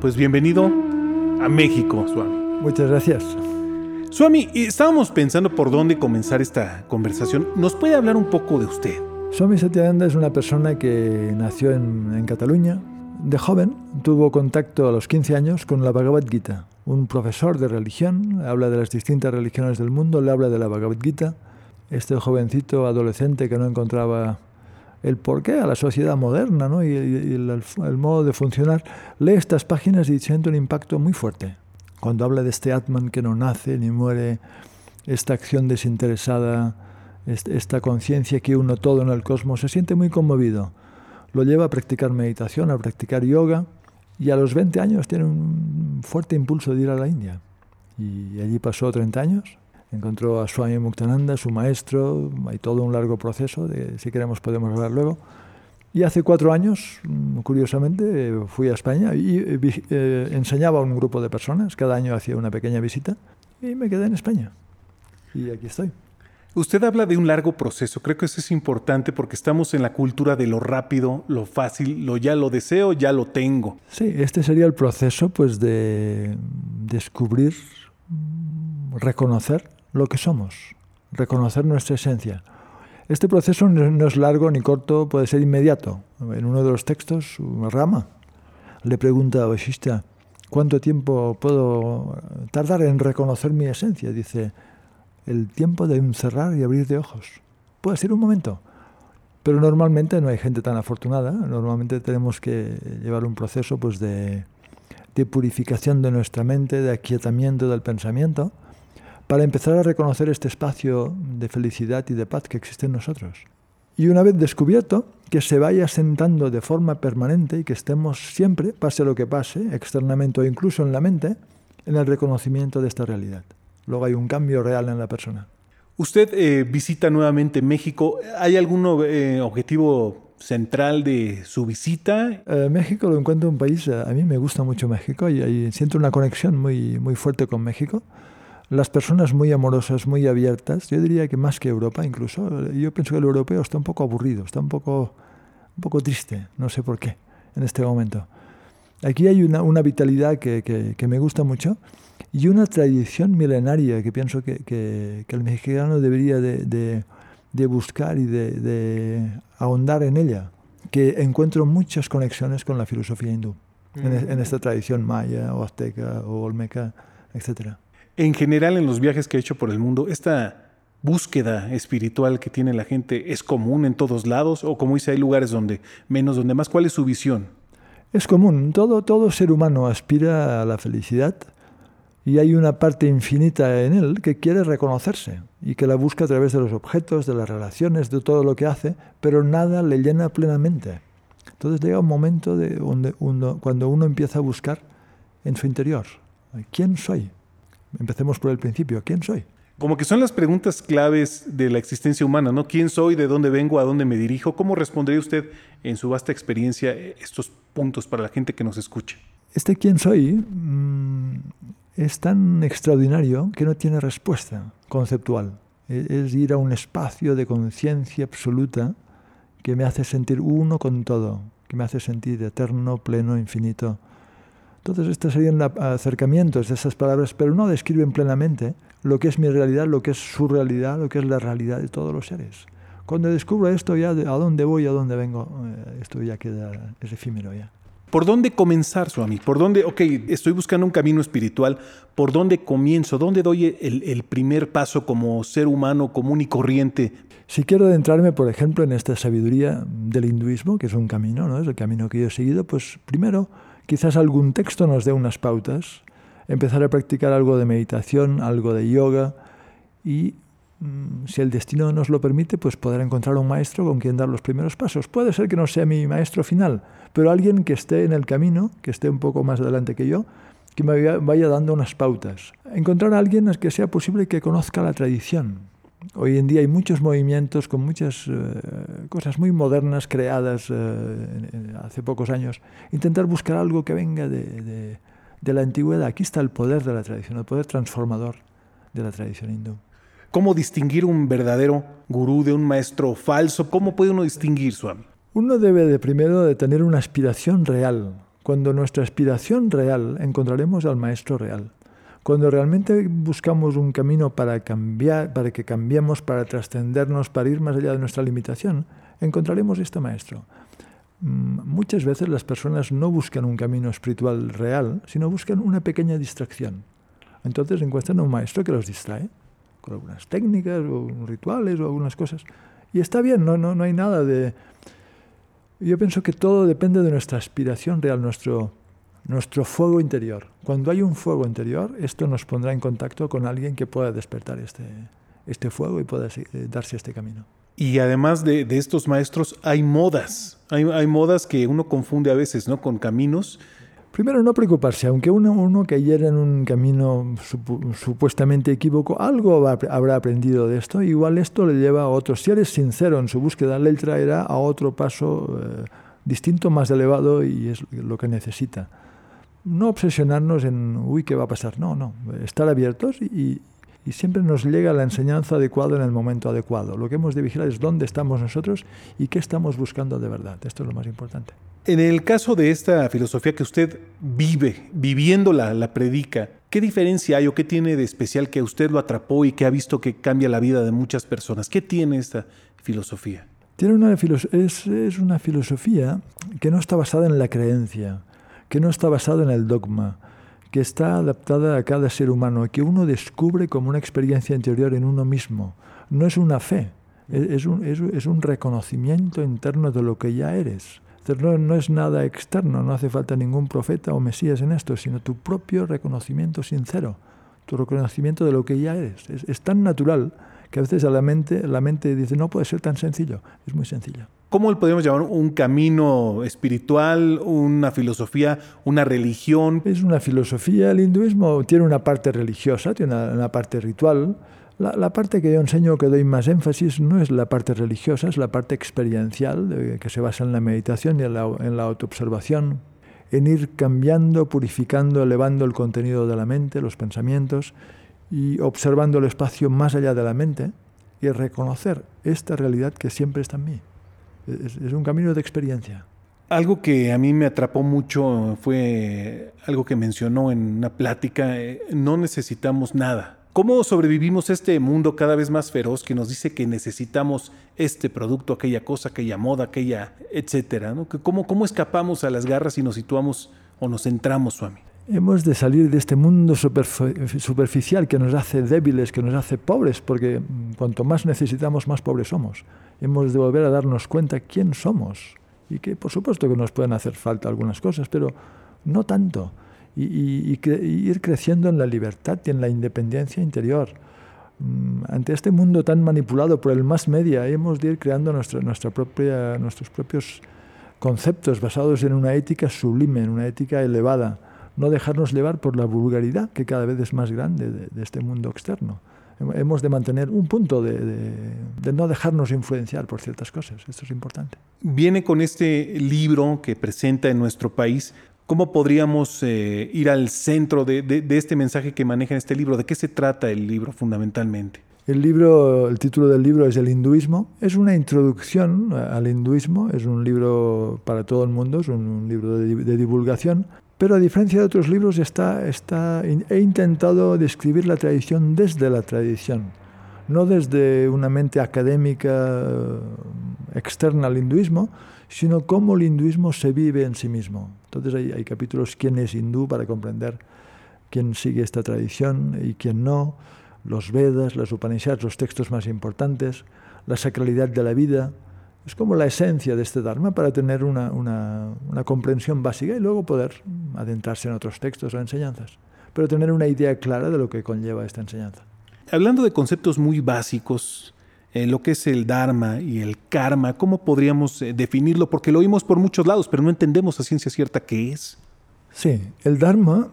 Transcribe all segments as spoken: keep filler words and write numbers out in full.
pues bienvenido a México, Swami. Muchas gracias. Swami, estábamos pensando por dónde comenzar esta conversación. ¿Nos puede hablar un poco de usted? Swami Satyananda es una persona que nació en, en Cataluña. De joven tuvo contacto a los quince años con la Bhagavad Gita. Un profesor de religión habla de las distintas religiones del mundo, le habla de la Bhagavad Gita. Este jovencito adolescente que no encontraba el porqué a la sociedad moderna, ¿no? y, y el, el modo de funcionar, lee estas páginas y siente un impacto muy fuerte. Cuando habla de este Atman que no nace ni muere, esta acción desinteresada, esta conciencia que uno todo en el cosmos, se siente muy conmovido. Lo lleva a practicar meditación, a practicar yoga, y a los veinte años tiene un fuerte impulso de ir a la India. Y allí pasó treinta años, encontró a Swami Muktananda, su maestro, hay todo un largo proceso, de, si queremos podemos hablar luego. Y hace cuatro años, curiosamente, fui a España y eh, enseñaba a un grupo de personas, cada año hacía una pequeña visita, y me quedé en España. Y aquí estoy. Usted habla de un largo proceso. Creo que eso es importante porque estamos en la cultura de lo rápido, lo fácil, lo ya lo deseo, ya lo tengo. Sí, este sería el proceso pues, de descubrir, reconocer lo que somos, reconocer nuestra esencia. Este proceso no es largo ni corto, puede ser inmediato. En uno de los textos, Rama le pregunta a Vasishtha, ¿cuánto tiempo puedo tardar en reconocer mi esencia? Dice, el tiempo de un cerrar y abrir de ojos. Puede ser un momento, pero normalmente no hay gente tan afortunada. Normalmente tenemos que llevar un proceso pues, de, de purificación de nuestra mente, de aquietamiento del pensamiento, para empezar a reconocer este espacio de felicidad y de paz que existe en nosotros. Y una vez descubierto, que se vaya sentando de forma permanente y que estemos siempre, pase lo que pase, externamente o incluso en la mente, en el reconocimiento de esta realidad. Luego hay un cambio real en la persona. Usted eh, visita nuevamente México. ¿Hay algún eh, objetivo central de su visita? Eh, México lo encuentro un país, a mí me gusta mucho México y, y siento una conexión muy, muy fuerte con México. Las personas muy amorosas, muy abiertas, yo diría que más que Europa incluso. Yo pienso que el europeo está un poco aburrido, está un poco, un poco triste, no sé por qué, en este momento. Aquí hay una, una vitalidad que, que, que me gusta mucho y una tradición milenaria que pienso que, que, que el mexicano debería de, de, de buscar y de, de ahondar en ella, que encuentro muchas conexiones con la filosofía hindú, mm. en, en esta tradición maya o azteca o olmeca, etcétera. En general, en los viajes que he hecho por el mundo, esta búsqueda espiritual que tiene la gente es común en todos lados, o como dice, hay lugares donde menos, donde más. ¿Cuál es su visión? Es común. Todo, todo ser humano aspira a la felicidad y hay una parte infinita en él que quiere reconocerse y que la busca a través de los objetos, de las relaciones, de todo lo que hace, pero nada le llena plenamente. Entonces llega un momento de donde uno, cuando uno empieza a buscar en su interior. ¿Quién soy? Empecemos por el principio. ¿Quién soy? Como que son las preguntas claves de la existencia humana, ¿no? ¿Quién soy? ¿De dónde vengo? ¿A dónde me dirijo? ¿Cómo respondería usted en su vasta experiencia estos puntos para la gente que nos escuche? Este quién soy mmm, es tan extraordinario que no tiene respuesta conceptual. Es ir a un espacio de conciencia absoluta que me hace sentir uno con todo, que me hace sentir eterno, pleno, infinito. Entonces estos serían acercamientos de esas palabras, pero no describen plenamente lo que es mi realidad, lo que es su realidad, lo que es la realidad de todos los seres. Cuando descubro esto ya, de a dónde voy, a dónde vengo, esto ya queda, es efímero ya. ¿Por dónde comenzar, Swami? ¿Por dónde, ok, estoy buscando un camino espiritual, ¿por dónde comienzo? ¿Dónde doy el, el primer paso como ser humano común y corriente? Si quiero adentrarme, por ejemplo, en esta sabiduría del hinduismo, que es un camino, ¿no? Es el camino que yo he seguido, pues primero quizás algún texto nos dé unas pautas, empezar a practicar algo de meditación, algo de yoga y mmm, si el destino nos lo permite, pues poder encontrar un maestro con quien dar los primeros pasos. Puede ser que no sea mi maestro final, pero alguien que esté en el camino, que esté un poco más adelante que yo, que me vaya, vaya dando unas pautas. Encontrar a alguien que sea posible que conozca la tradición. Hoy en día hay muchos movimientos con muchas uh, cosas muy modernas creadas uh, en, en, hace pocos años. Intentar buscar algo que venga de, de, de la antigüedad. Aquí está el poder de la tradición, el poder transformador de la tradición hindú. ¿Cómo distinguir un verdadero gurú de un maestro falso? ¿Cómo puede uno distinguir, Swami? Uno debe de primero de tener una aspiración real Cuando nuestra aspiración real, encontraremos al maestro real. Cuando realmente buscamos un camino para cambiar, para que cambiemos, para trascendernos, para ir más allá de nuestra limitación, encontraremos este maestro. Muchas veces las personas no buscan un camino espiritual real, sino buscan una pequeña distracción. Entonces encuentran a un maestro que los distrae con algunas técnicas o rituales o algunas cosas. Y está bien, no, no, no hay nada de... Yo pienso que todo depende de nuestra aspiración real, nuestro, nuestro fuego interior. Cuando hay un fuego interior, esto nos pondrá en contacto con alguien que pueda despertar este, este fuego y pueda eh, darse este camino. Y además de, de estos maestros, hay modas. Hay, hay modas que uno confunde a veces, ¿no? Con caminos. Primero, no preocuparse. Aunque uno, uno cayera en un camino supu, supuestamente equívoco, algo habrá aprendido de esto. Igual esto le lleva a otro. Si eres sincero en su búsqueda, le traerá a otro paso eh, distinto, más elevado, y es lo que necesita. No obsesionarnos en, uy, ¿qué va a pasar? No, no. Estar abiertos y, y siempre nos llega la enseñanza adecuada en el momento adecuado. Lo que hemos de vigilar es dónde estamos nosotros y qué estamos buscando de verdad. Esto es lo más importante. En el caso de esta filosofía que usted vive, viviéndola, la predica, ¿qué diferencia hay o qué tiene de especial que usted lo atrapó y que ha visto que cambia la vida de muchas personas? ¿Qué tiene esta filosofía? Tiene una filoso- es, es una filosofía que no está basada en la creencia, que no está basada en el dogma, que está adaptada a cada ser humano, que uno descubre como una experiencia interior en uno mismo. No es una fe, es, es, un, es, es un reconocimiento interno de lo que ya eres. No, no es nada externo, no hace falta ningún profeta o mesías en esto, sino tu propio reconocimiento sincero, tu reconocimiento de lo que ya eres. Es, es tan natural que a veces a la mente, la mente dice, no puede ser tan sencillo. Es muy sencillo. ¿Cómo le podemos llamar? ¿Un camino espiritual, una filosofía, una religión? Es una filosofía. El hinduismo tiene una parte religiosa, tiene una, una parte ritual. La, la parte que yo enseño, que doy más énfasis, no es la parte religiosa, es la parte experiencial, de, que se basa en la meditación y en la, en la autoobservación, en ir cambiando, purificando, elevando el contenido de la mente, los pensamientos, y observando el espacio más allá de la mente y reconocer esta realidad que siempre está en mí. Es, es un camino de experiencia. Algo que a mí me atrapó mucho fue algo que mencionó en una plática, eh, no necesitamos nada. ¿Cómo sobrevivimos a este mundo cada vez más feroz que nos dice que necesitamos este producto, aquella cosa, aquella moda, aquella, etcétera, ¿no? ¿Cómo, cómo escapamos a las garras y nos situamos o nos centramos, Swami? Hemos de salir de este mundo superficial que nos hace débiles, que nos hace pobres, porque cuanto más necesitamos, más pobres somos. Hemos de volver a darnos cuenta quién somos y que, por supuesto, que nos pueden hacer falta algunas cosas, pero no tanto. Y, y, y, cre- y ir creciendo en la libertad y en la independencia interior. Mm, ante este mundo tan manipulado por el mass media, hemos de ir creando nuestra, nuestra propia, nuestros propios conceptos basados en una ética sublime, en una ética elevada. No dejarnos llevar por la vulgaridad que cada vez es más grande de, de este mundo externo. Hemos de mantener un punto de, de, de no dejarnos influenciar por ciertas cosas. Esto es importante. Viene con este libro que presenta en nuestro país. ¿Cómo podríamos eh, ir al centro de, de, de este mensaje que maneja en este libro? ¿De qué se trata el libro fundamentalmente? El libro, el título del libro es El hinduismo. Es una introducción al hinduismo. Es un libro para todo el mundo, es un, un libro de, de divulgación. Pero a diferencia de otros libros, está, está, he intentado describir la tradición desde la tradición, no desde una mente académica externa al hinduismo, sino cómo el hinduismo se vive en sí mismo. Entonces hay, hay capítulos quién es hindú para comprender quién sigue esta tradición y quién no, los Vedas, las Upanishads, los textos más importantes, la sacralidad de la vida. Es como la esencia de este Dharma para tener una, una, una comprensión básica y luego poder adentrarse en otros textos o enseñanzas, pero tener una idea clara de lo que conlleva esta enseñanza. Hablando de conceptos muy básicos, eh, lo que es el Dharma y el Karma, ¿cómo podríamos eh, definirlo? Porque lo oímos por muchos lados, pero no entendemos a ciencia cierta qué es. Sí, el Dharma,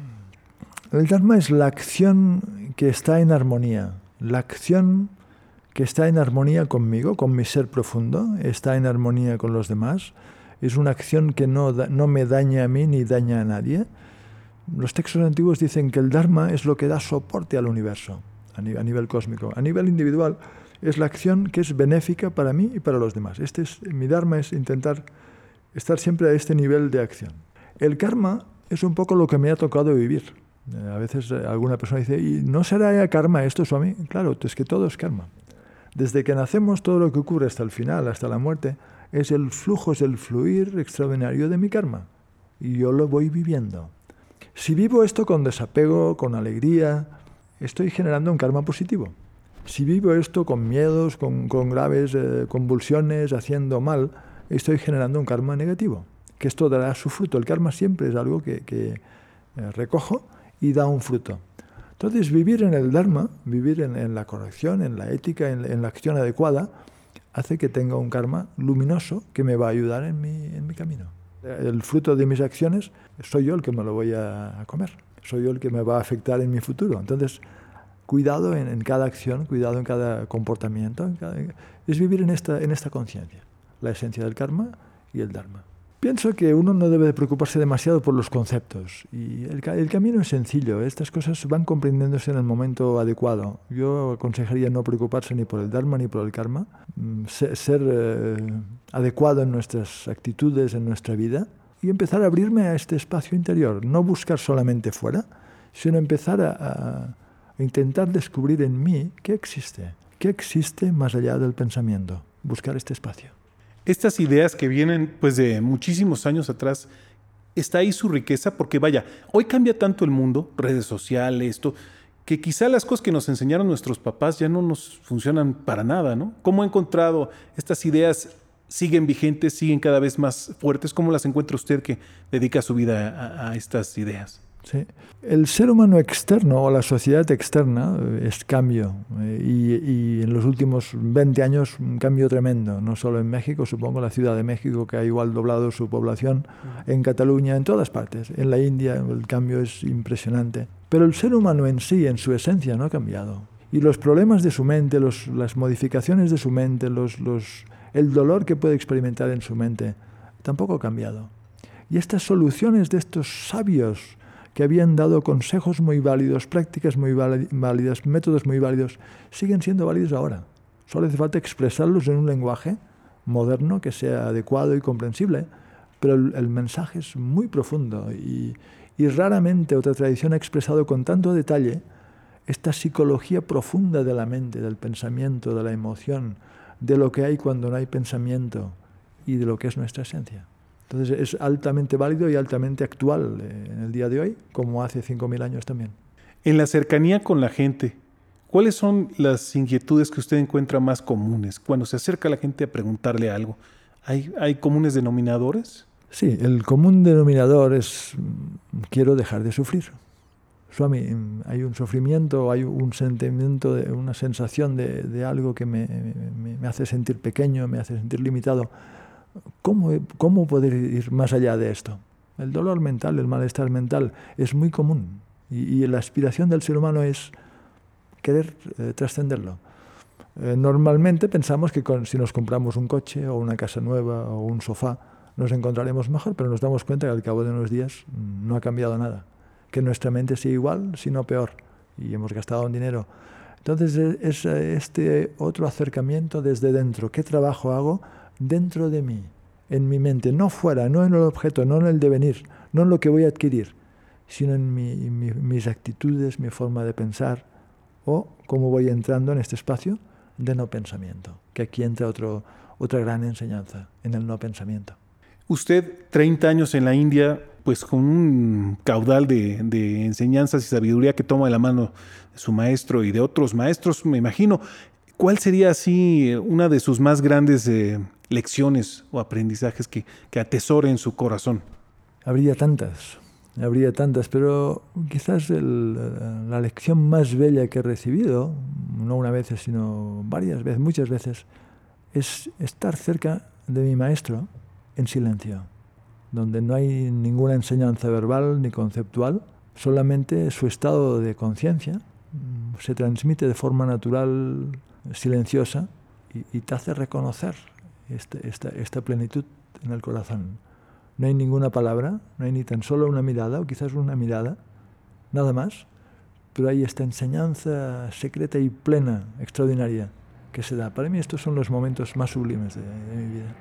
el Dharma es la acción que está en armonía, la acción que está en armonía conmigo, con mi ser profundo, está en armonía con los demás. Es una acción que no, da, no me daña a mí ni daña a nadie. Los textos antiguos dicen que el Dharma es lo que da soporte al universo, a nivel, a nivel cósmico. A nivel individual es la acción que es benéfica para mí y para los demás. Este es, mi Dharma es intentar estar siempre a este nivel de acción. El karma es un poco lo que me ha tocado vivir. A veces alguna persona dice, ¿y no será ya karma esto, Swami? Claro, es que todo es karma. Desde que nacemos, todo lo que ocurre hasta el final, hasta la muerte, es el flujo, es el fluir extraordinario de mi karma. Y yo lo voy viviendo. Si vivo esto con desapego, con alegría, estoy generando un karma positivo. Si vivo esto con miedos, con, con graves eh, convulsiones, haciendo mal, estoy generando un karma negativo, que esto dará su fruto. El karma siempre es algo que, que eh, recojo y da un fruto. Entonces, vivir en el Dharma, vivir en, en la corrección, en la ética, en, en la acción adecuada, hace que tenga un karma luminoso que me va a ayudar en mi, en mi camino. El fruto de mis acciones soy yo el que me lo voy a comer, soy yo el que me va a afectar en mi futuro. Entonces, cuidado en, en cada acción, cuidado en cada comportamiento, en cada, es vivir en esta, en esta conciencia, la esencia del karma y el Dharma. Pienso que uno no debe preocuparse demasiado por los conceptos y el, el camino es sencillo, estas cosas van comprendiéndose en el momento adecuado. Yo aconsejaría no preocuparse ni por el Dharma ni por el karma, ser, ser eh, adecuado en nuestras actitudes, en nuestra vida y empezar a abrirme a este espacio interior, no buscar solamente fuera, sino empezar a, a intentar descubrir en mí qué existe, qué existe más allá del pensamiento, buscar este espacio. Estas ideas que vienen pues de muchísimos años atrás, está ahí su riqueza porque vaya, hoy cambia tanto el mundo, redes sociales, esto, que quizá las cosas que nos enseñaron nuestros papás ya no nos funcionan para nada, ¿no? ¿Cómo ha encontrado estas ideas? ¿Siguen vigentes, siguen cada vez más fuertes? ¿Cómo las encuentra usted que dedica su vida a, a estas ideas? Sí. El ser humano externo o la sociedad externa es cambio y, y en los últimos veinte años un cambio tremendo, no solo en México, supongo la Ciudad de México que ha igual doblado su población, en Cataluña, en todas partes, en la India el cambio es impresionante, pero el ser humano en sí, en su esencia, no ha cambiado y los problemas de su mente, los, las modificaciones de su mente, los, los, el dolor que puede experimentar en su mente, tampoco ha cambiado. Y estas soluciones de estos sabios que habían dado consejos muy válidos, prácticas muy válidas, métodos muy válidos, siguen siendo válidos ahora. Solo hace falta expresarlos en un lenguaje moderno que sea adecuado y comprensible, pero el, el mensaje es muy profundo y, y raramente otra tradición ha expresado con tanto detalle esta psicología profunda de la mente, del pensamiento, de la emoción, de lo que hay cuando no hay pensamiento y de lo que es nuestra esencia. Entonces es altamente válido y altamente actual en el día de hoy, como hace cinco mil años también. En la cercanía con la gente, ¿cuáles son las inquietudes que usted encuentra más comunes? Cuando se acerca la gente a preguntarle algo, ¿hay, hay comunes denominadores? Sí, el común denominador es quiero dejar de sufrir. Swami, hay un sufrimiento, hay un sentimiento, de, una sensación de, de algo que me, me, me hace sentir pequeño, me hace sentir limitado. ¿Cómo, ¿Cómo poder ir más allá de esto? El dolor mental, el malestar mental es muy común y, y la aspiración del ser humano es querer eh, trascenderlo. Eh, normalmente pensamos que con, si nos compramos un coche o una casa nueva o un sofá nos encontraremos mejor, pero nos damos cuenta que al cabo de unos días no ha cambiado nada, que nuestra mente sigue igual, sino peor, y hemos gastado un dinero. Entonces es este otro acercamiento desde dentro. ¿Qué trabajo hago dentro de mí, en mi mente, no fuera, no en el objeto, no en el devenir, no en lo que voy a adquirir, sino en mi, mi, mis actitudes, mi forma de pensar, o cómo voy entrando en este espacio de no pensamiento, que aquí entra otro, otra gran enseñanza, en el no pensamiento. Usted, treinta años en la India, pues con un caudal de, de enseñanzas y sabiduría que toma de la mano de su maestro y de otros maestros, me imagino. ¿Cuál sería así una de sus más grandes eh, lecciones o aprendizajes que, que atesore en su corazón? Habría tantas, habría tantas, pero quizás el, la lección más bella que he recibido, no una vez, sino varias veces, muchas veces, es estar cerca de mi maestro en silencio, donde no hay ninguna enseñanza verbal ni conceptual, solamente su estado de conciencia se transmite de forma natural, silenciosa, y, y te hace reconocer este, esta, esta plenitud en el corazón. No hay ninguna palabra, no hay ni tan solo una mirada, o quizás una mirada, nada más, pero hay esta enseñanza secreta y plena, extraordinaria, que se da. Para mí estos son los momentos más sublimes de, de mi vida.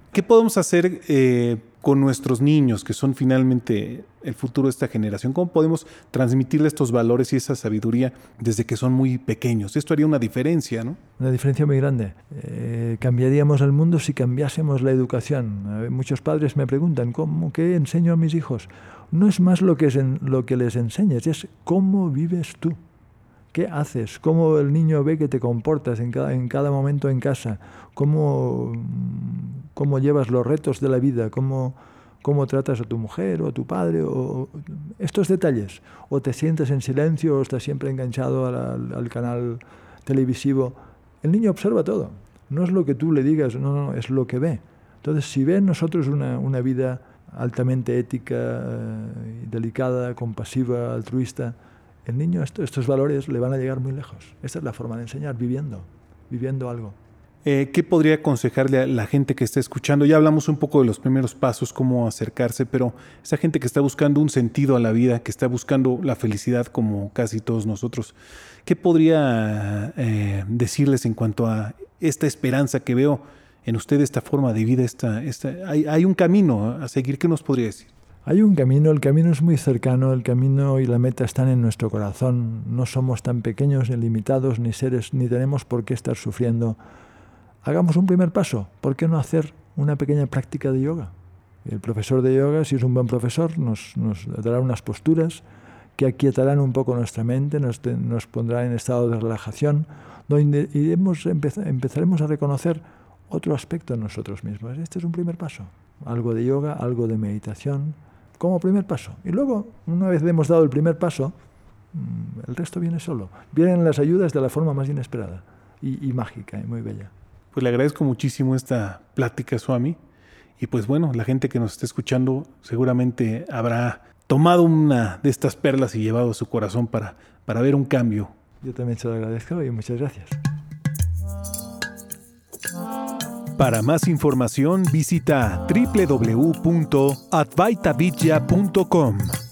¿Qué podemos hacer eh, con nuestros niños, que son finalmente el futuro de esta generación? ¿Cómo podemos transmitirles estos valores y esa sabiduría desde que son muy pequeños? Esto haría una diferencia, ¿no? Una diferencia muy grande. Eh, cambiaríamos el mundo si cambiásemos la educación. Eh, muchos padres me preguntan, ¿cómo, ¿qué enseño a mis hijos? No es más lo que, es en, lo que les enseñes, es cómo vives tú. ¿Qué haces? ¿Cómo el niño ve que te comportas en cada, en cada momento en casa? ¿Cómo, cómo llevas los retos de la vida? ¿Cómo, cómo tratas a tu mujer o a tu padre? O, estos detalles. O te sientes en silencio o estás siempre enganchado al, al canal televisivo. El niño observa todo. No es lo que tú le digas, no, no, es lo que ve. Entonces, si ve en nosotros una, una vida altamente ética, eh, delicada, compasiva, altruista, el niño esto, estos valores le van a llegar muy lejos. Esta es la forma de enseñar, viviendo, viviendo algo. Eh, ¿Qué podría aconsejarle a la gente que está escuchando? Ya hablamos un poco de los primeros pasos, cómo acercarse, pero esa gente que está buscando un sentido a la vida, que está buscando la felicidad como casi todos nosotros, ¿qué podría eh, decirles en cuanto a esta esperanza que veo en usted, esta forma de vida? Esta, esta, hay, hay un camino a seguir. ¿Qué nos podría decir? Hay un camino, el camino es muy cercano, el camino y la meta están en nuestro corazón. No somos tan pequeños, ni limitados, ni seres, ni tenemos por qué estar sufriendo. Hagamos un primer paso. ¿Por qué no hacer una pequeña práctica de yoga? El profesor de yoga, si es un buen profesor, nos, nos dará unas posturas que aquietarán un poco nuestra mente, nos, te, nos pondrá en estado de relajación, donde iremos, empezar, empezaremos a reconocer otro aspecto en nosotros mismos. Este es un primer paso. Algo de yoga, algo de meditación, como primer paso. Y luego, una vez hemos dado el primer paso, el resto viene solo. Vienen las ayudas de la forma más inesperada y, y mágica y muy bella. Pues le agradezco muchísimo esta plática, Swami. Y pues bueno, la gente que nos está escuchando seguramente habrá tomado una de estas perlas y llevado a su corazón para, para ver un cambio. Yo también se lo agradezco y muchas gracias. Para más información visita doble u doble u doble u punto advaita vidya punto com.